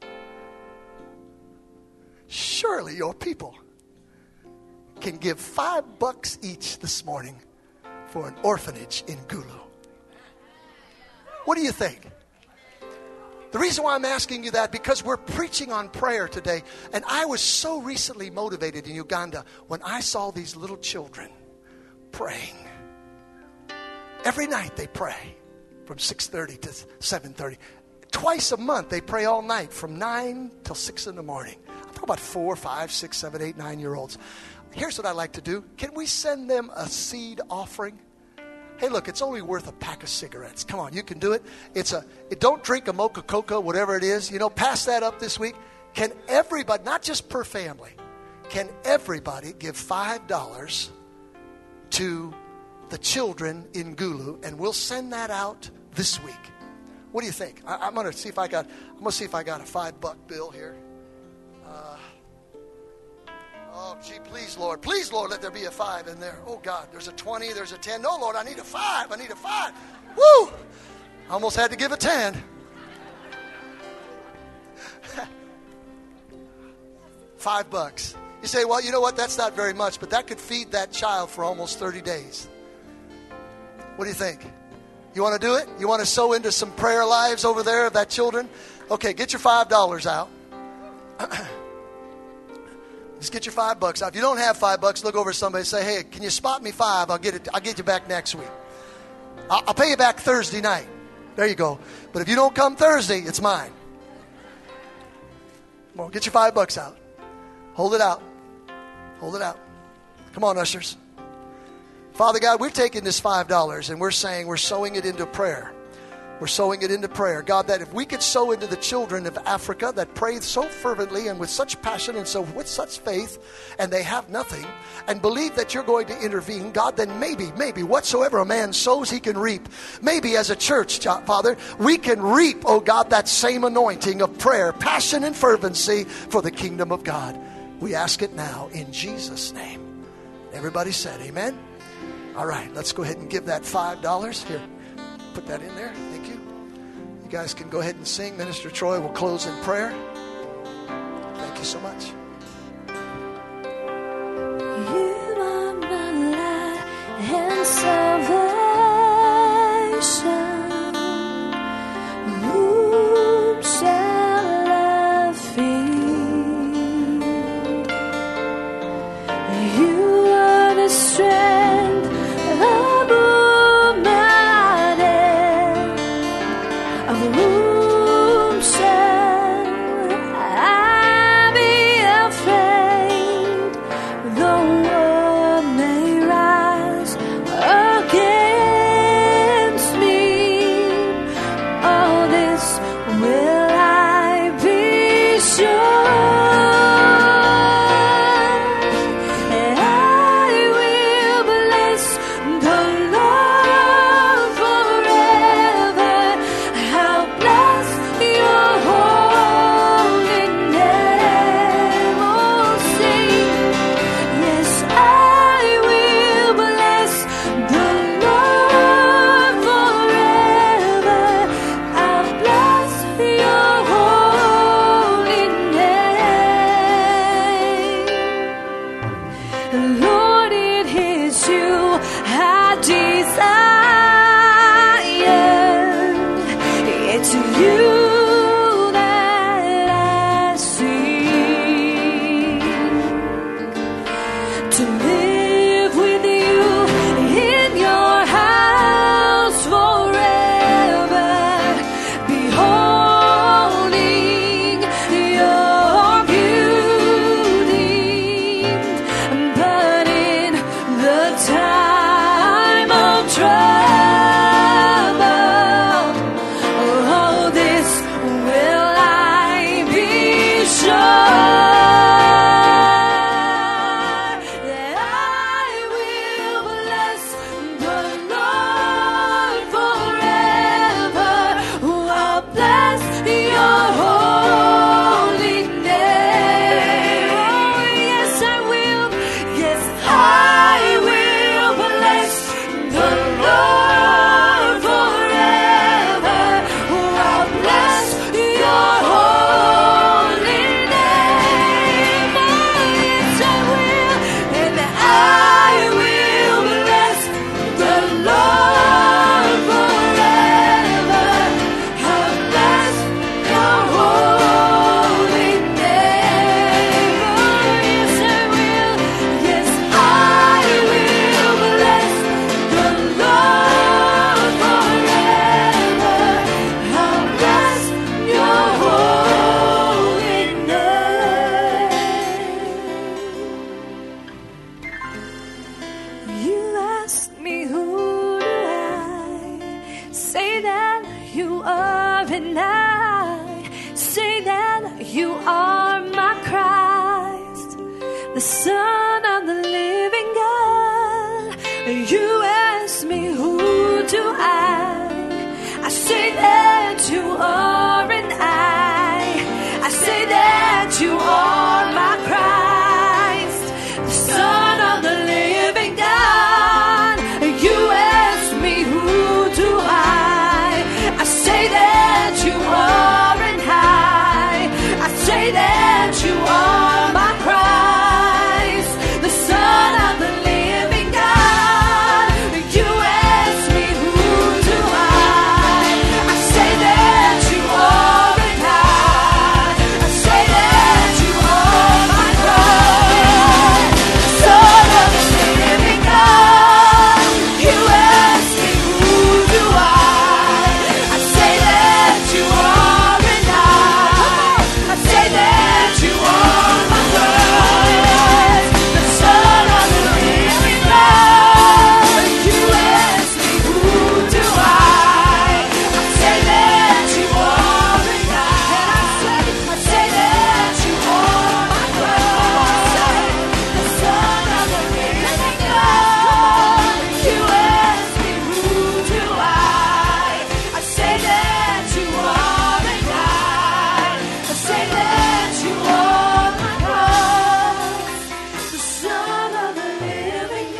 surely your people can give five bucks each this morning for an orphanage in Gulu. What do you think? The reason why I'm asking you that, because we're preaching on prayer today. And I was so recently motivated in Uganda when I saw these little children praying. Every night they pray from six thirty to seven thirty. Twice a month they pray all night from nine till six in the morning. I'm talking about four, five, six, seven, eight, nine-year-olds. Here's what I like to do. Can we send them a seed offering? Hey, look, it's only worth a pack of cigarettes. Come on, you can do it. It's a. It, don't drink a Mocha Coca, whatever it is. You know, pass that up this week. Can everybody, not just per family, can everybody give five dollars to the children in Gulu, and we'll send that out this week. What do you think? I, I'm gonna see if I got. I'm gonna see if I got a five buck bill here. Uh, Oh, gee, please, Lord. Please, Lord, let there be a five in there. Oh, God, there's a twenty, there's a ten. No, Lord, I need a five. I need a five. Woo! I almost had to give a ten. Five bucks. You say, well, you know what? That's not very much, but that could feed that child for almost thirty days. What do you think? You want to do it? You want to sow into some prayer lives over there of that children? Okay, get your five dollars out. Just get your five bucks out. If you don't have five bucks, look over at somebody and say, hey, can you spot me five? I'll get it. I'll get you back next week. I'll, I'll pay you back Thursday night. There you go. But if you don't come Thursday, it's mine. Come on, get your five bucks out. Hold it out. Hold it out. Come on, ushers. Father God, we're taking this five dollars and we're saying we're sowing it into prayer. We're sowing it into prayer. God, that if we could sow into the children of Africa that pray so fervently and with such passion and so with such faith, and they have nothing, and believe that you're going to intervene, God, then maybe, maybe whatsoever a man sows, he can reap. Maybe as a church, Father, we can reap, oh God, that same anointing of prayer, passion and fervency for the kingdom of God. We ask it now in Jesus' name. Everybody said amen. All right, let's go ahead and give that five dollars. Here, put that in there. Thank you. You guys can go ahead and sing. Minister Troy will close in prayer. Thank you so much. You are my light and salvation. Whom shall I fear? You Lord, it is you I desire. It's you that I seek, to live with you in your house forever, beholding your beauty. But in the time of trouble, oh, this will I be sure, that I will bless the Lord forever. Oh, I'll bless your holy name. Oh, yes, I will. Yes, I will bless the Lord forever. Oh, I'll bless your holy name. Oh, yes, I will. And I will bless the Lord forever. I'll bless your holy name. Oh, yes, I will. Yes, I will bless the Lord forever. I'll bless your holy name. You ask me, who do I say that you are, and I say that you are my Christ, the Son of the living God. You ask me, who do I? I say that you are, and I, I say that you are my Christ, the Son of the living God. You ask me, who do I? I say that you are, and I, I say that you are my Christ, the Son of the living God. You ask me, who do I? I say that you are, and I, I say that you are my Christ, Son of the living God. You ask me, who do I? I say that you are, and I, I say that you are my Christ, the Son of the living God. You ask me, who do I? I say that you are, and I, I say that you are my Christ, the Son of the living God. You ask me, who do I? I say that you are, and I, I say that you are my Christ, the Son of the living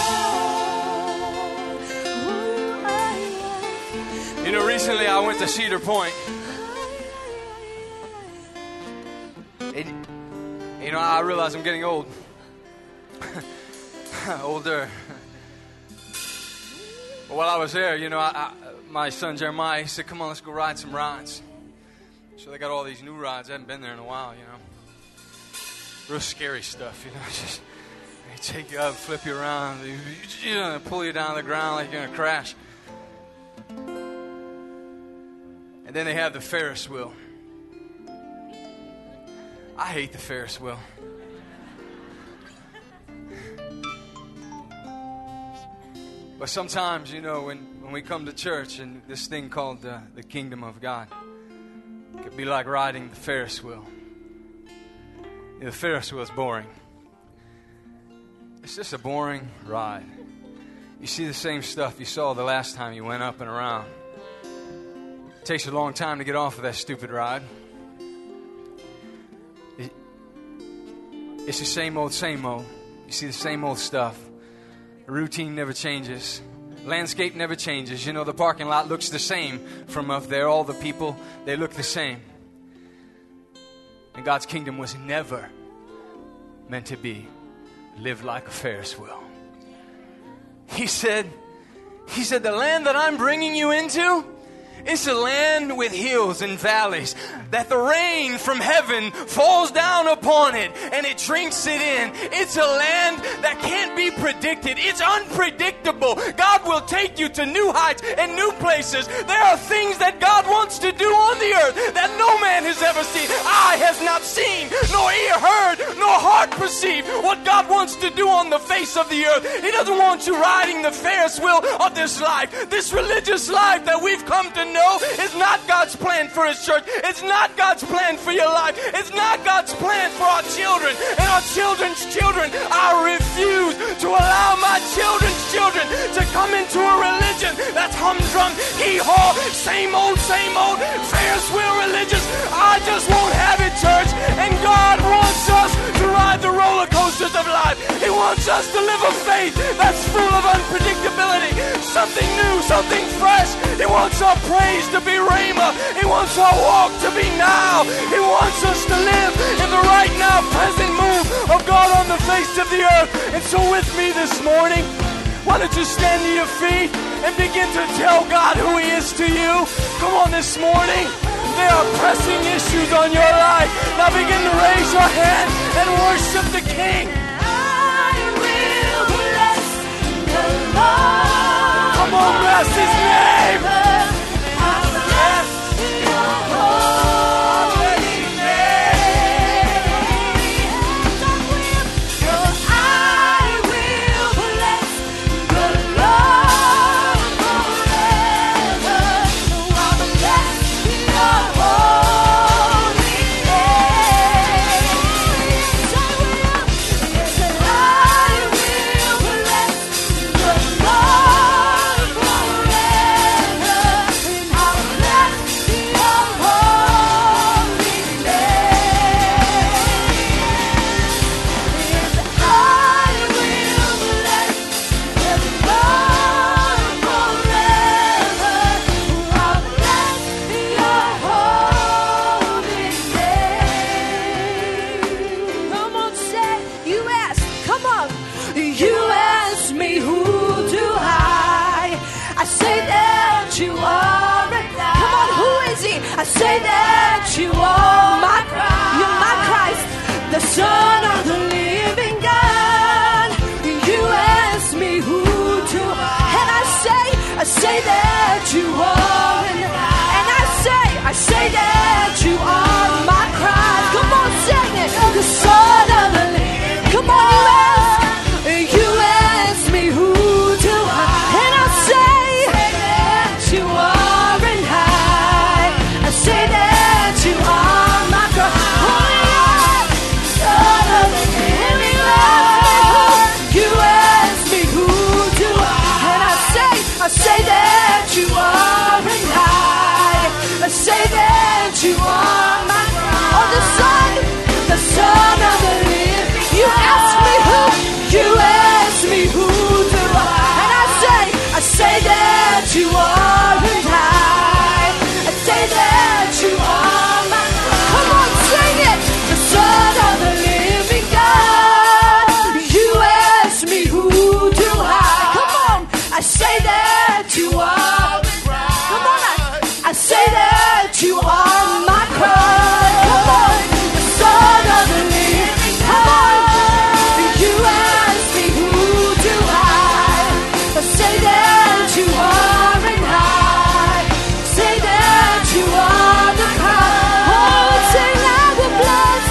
God. Who I You know, recently I went to Cedar Point. And, you know, I realize I'm getting old. Older. But while I was there, you know, I, I, my son Jeremiah, he said, come on, let's go ride some rides. So they got all these new rides. I haven't been there in a while, you know. Real scary stuff, you know. Just they take you up, flip you around, you, you know, pull you down to the ground like you're going to crash. And then they have the Ferris wheel. I hate the Ferris wheel. But sometimes, you know, when, when we come to church and this thing called uh, the kingdom of God, it could be like riding the Ferris wheel. You know, the Ferris wheel is boring. It's just a boring ride. You see the same stuff you saw the last time you went up and around. It takes a long time to get off of that stupid ride. It, it's the same old, same old. You see the same old stuff. The routine never changes. Landscape never changes. You know, the parking lot looks the same from up there. All the people, they look the same. And God's kingdom was never meant to be live like a Ferris wheel. He said, he said, the land that I'm bringing you into, it's a land with hills and valleys, that the rain from heaven falls down upon it and it drinks it in. It's a land that can't be predicted. It's unpredictable. God will take you to new heights and new places. There are things that God wants to do on the earth that no man has ever seen. Eye has not seen, nor ear heard, nor heart perceived what God wants to do on the face of the earth. He doesn't want you riding the Ferris wheel of this life. This religious life that we've come to know is not God's plan for His church. It's not God's plan for your life. It's not God's plan for our children and our children's children. I refuse to allow my children's children to come into a religion that's humdrum, hee-haw, same old, same old, Ferris wheel religious. I just won't have it, church. And God wants us to ride the roller coasters of life. He wants us to live a faith that's full of unpredictability, something new, something fresh. He wants our praise to be rhema. He wants our walk to be now. He wants us to live in the right now, present move of God on the face of the earth. And so with me this morning, why don't you stand to your feet and begin to tell God who He is to you? Come on this morning. There are pressing issues on your life. Now begin to raise your hand and worship the King. I will bless the Lord. Come on, bless His name. I bless your holy name. I will bless the Lord forever. I bless your holy name. I will bless the Lord forever. I bless your holy name. Come on, say, you ask, come on. You ask me who do I? I say that you are a God. Come on, who is He? I say that you are my Christ. You're my Christ, the Son of the living God. You ask me who do I? And I say, I say that you are an And I say, I say that you are my Christ. Come on, sing it. The Son of the living. Come on, you ask. You ask me who do I? And I say that you are an high. I say that you are my Christ. Oh, Son of the living Lord. You ask me who do I? And I say, I say that you are an high. I say that you are my Christ. Oh, the Son, the Son of the living. You ask me who? You ask me who do I? And I say, I say that you are and I. I say that you are my God. Come on, sing it. The Son of the living God. You ask me who do I? Come on, I say that you are. Come on, I, I say that you are my Christ. Come on, the Son of the living God. You ask me who do I? I say that you are and I. Say that you are the Christ. Oh, sing I will bless.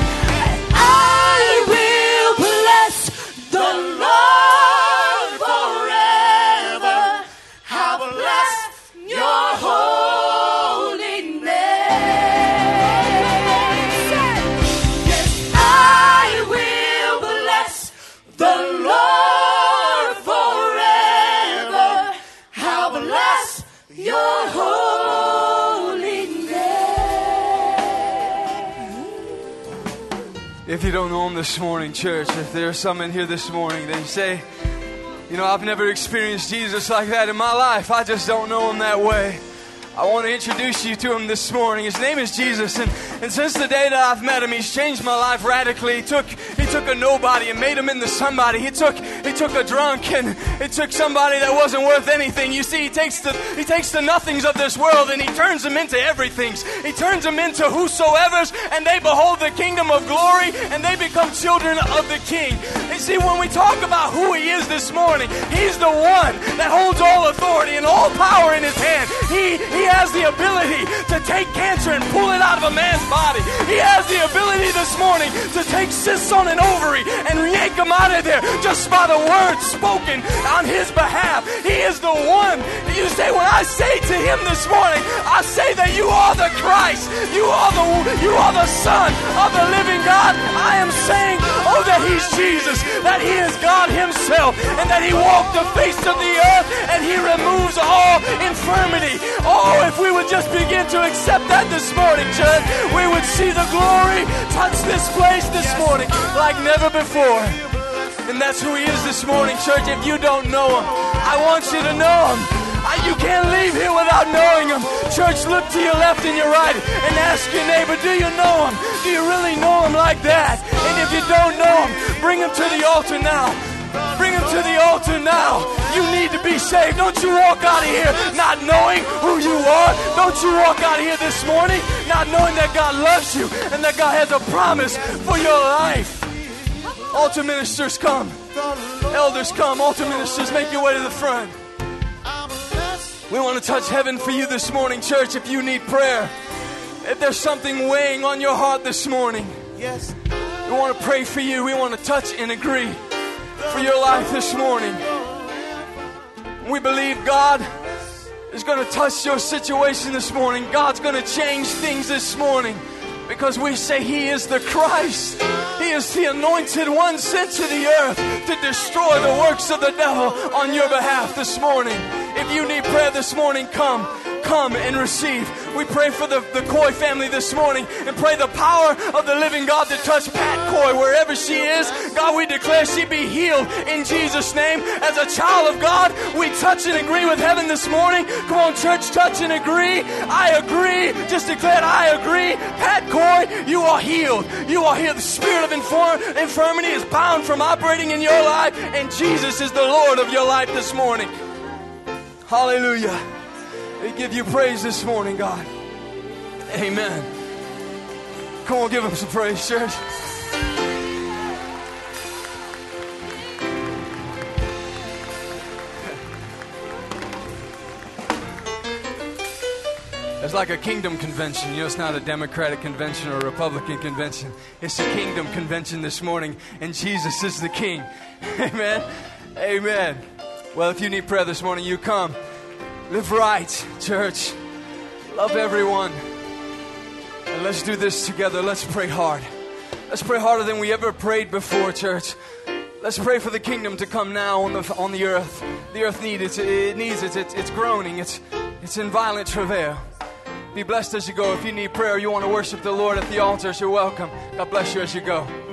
I will bless the Lord forever. I bless your holy name. Yes, I will bless the Lord forever. I'll bless your holy name. If you don't know Him this morning, church, if there's some in here this morning, they say, you know, I've never experienced Jesus like that in my life. I just don't know Him that way. I want to introduce you to him this morning. His name is Jesus, and, and since the day that I've met him, he's changed my life radically. He took he took a nobody and made him into somebody. He took he took a drunk and he took somebody that wasn't worth anything. You see, he takes the he takes the nothings of this world and he turns them into everythings. He turns them into whosoever's, and they behold the kingdom of glory, and they become children of the King. You see, when we talk about who he is this morning, he's the one that holds all authority and all power in his hand. He he has the ability to take cancer and pull it out of a man's body. He has the ability this morning to take cysts on an ovary and yank them out of there just by the words spoken on his behalf. He is the one. You say, when I say to him this morning, I say that you are the Christ. You are the you are the Son of the living God. I am saying, oh, that he's Jesus, that he is God himself, and that he walked the face of the earth and he removes all infirmity. Oh, if we would just begin to accept that this morning, church, we would see the glory touch this place this morning like never before. And that's who he is this morning, church. If you don't know him, I want you to know him. You can't leave here without knowing him. Church, look to your left and your right and ask your neighbor, do you know him? Do you really know him like that? And if you don't know him, bring him to the altar now. Bring him to the altar now. You need to be saved. Don't you walk out of here not knowing who you are. Don't you walk out of here this morning not knowing that God loves you and that God has a promise for your life. Altar ministers, come. Elders, come. Altar ministers, make your way to the front. We want to touch heaven for you this morning, church. If you need prayer, if there's something weighing on your heart this morning, yes, we want to pray for you. We want to touch and agree for your life this morning. We believe God is going to touch your situation this morning. God's going to change things this morning because we say he is the Christ. He is the anointed one sent to the earth to destroy the works of the devil on your behalf this morning. If you need prayer this morning, come. Come and receive. We pray for the, the Coy family this morning and pray the power of the living God to touch Pat Coy wherever she is. God, we declare she be healed in Jesus' name. As a child of God, we touch and agree with heaven this morning. Come on, church, touch and agree. I agree. Just declare, I agree. Pat Coy, you are healed. You are healed. The spirit of inform- infirmity is bound from operating in your life, and Jesus is the Lord of your life this morning. Hallelujah. We give you praise this morning, God. Amen. Come on, give him some praise, church. It's like a kingdom convention. You know, it's not a Democratic convention or a Republican convention. It's a kingdom convention this morning, and Jesus is the King. Amen. Amen. Well, if you need prayer this morning, you come. Live right, church. Love everyone. And let's do this together. Let's pray hard. Let's pray harder than we ever prayed before, church. Let's pray for the kingdom to come now on the on the earth. The earth needs it. It needs it. It's, it's groaning. It's it's in violent travail. Be blessed as you go. If you need prayer, you want to worship the Lord at the altar, you're welcome. God bless you as you go.